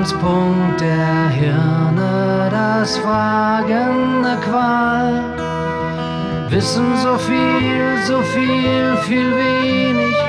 Ausgangspunkt der Hirne, das Fragen ne Qual. Wissen so viel, viel wenig,